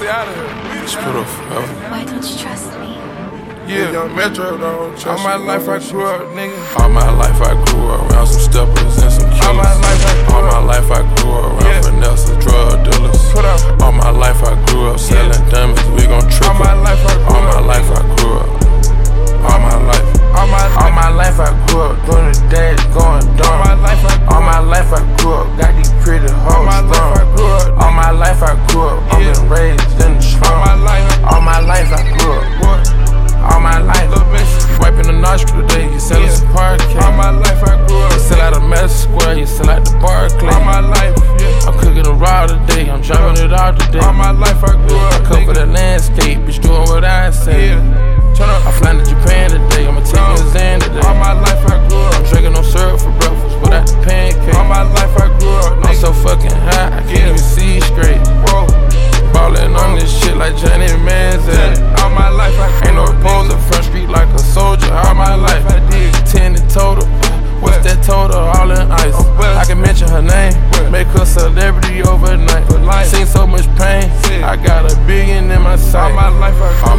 Weezy out of here. Just put up forever. Why don't you trust me? Yeah, Young Metro don't trust all my you, life I don't grew up, nigga. All my life I grew up around some steppers and some killers. All my life I grew All my up. life I grew up around finesse drug dealers. Put up. All my life I grew up selling diamonds, we gon' triple. All my life I grew All my up. life I grew up. All my life. All my life I grew up doing the dash, going dumb. All my life I grew up, got these pretty hoes strong. All my life I grew up, I'm been raised in the slum. All my life I grew up, all my life. You wiping the nostril today, you selling some parquet. All my life I grew up. You sell out of Madison Square, you sell out the Barclay. All my life, I'm cooking a raw today, I'm driving it out today. All my life I grew up. I come for the landscape, bitch doing what I say. I'm flying to Japan today, I'ma take me a Zan today. All my life I grew up. I'm drinking no syrup for breakfast without the pancake. All my life I grew up. I'm so fucking high, I can't even see straight. Whoa. Ballin' on this shit like Johnny Manziel. All my life I grew up. Ain't no opposer, front street like a soldier. All my life I did 10 in total. What's that total? All in ice. I can mention her name, make her celebrity overnight. Seen so much pain, I got $1 billion in my sight. All my life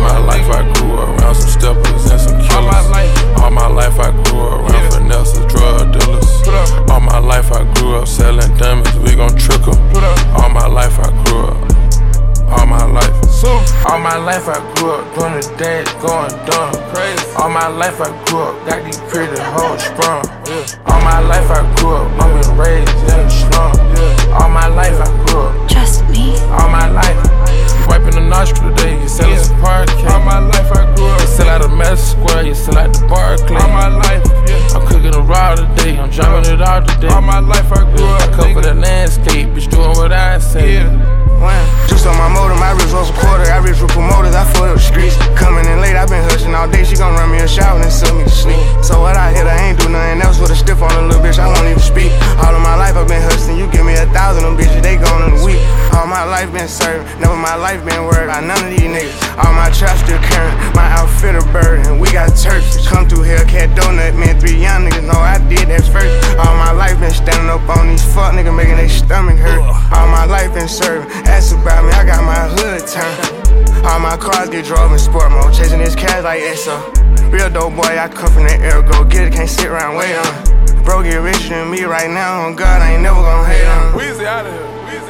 I grew up around some steppers and some killers. All my life I grew up around finesse drug dealers. All my life I grew up selling diamonds, we gon' trick 'em. All my life I grew up. All my life. All my life I grew up doing the dash, going dumb. Crazy. All my life I grew up, got these pretty hoes sprung. All my life I grew up, I'm been raised in the slum. All my life I grew up. Trust me. All my life. You wiping the nostril today, you selling some parquet. All my life I grew up. You sell out of Madison Square, you sell out the Barclay. All my life, I'm cooking a raw today, I'm driving it out today. All my life I grew up. I come for the landscape, bitch doing what I say. Juice on my motor, my wrist was a quarter. I reach with promoters, I foot up the streets. Coming in late, I been hushing all day. She gon' run me a shower and send me to sleep. So what I hit, I ain't do nothing else with a stiff on a little bitch. I won't even speak. All of my life I've been hustling. You give me 1,000, them bitches, they gone in a week. All my life been serving, never my life been worried about none of these niggas. All my traps still current, my outfit a bird, and we got turfs. Come through Hellcat Donut, man, 3 young niggas know I did that first. All my life been standing up on these fuck niggas, making they stomach hurt. All my life been serving, ask about me, I got my hood turned. All my cars get drove in sport mode, chasing this cash like EXO. Real dope boy, I come from that era, go get it, can't sit around wait on. Bro get richer than me right now, on God, I ain't never gon' hate on. Weezy out of here.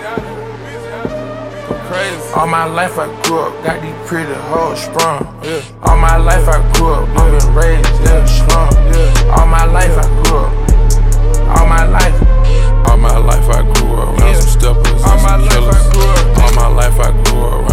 Crazy. All my life I grew up, got these pretty hoes sprung. All my life I grew up, I'm been raised in the slum. All my life I grew up. All my life. All my life I grew up around some steppers and some killers. All my life I grew up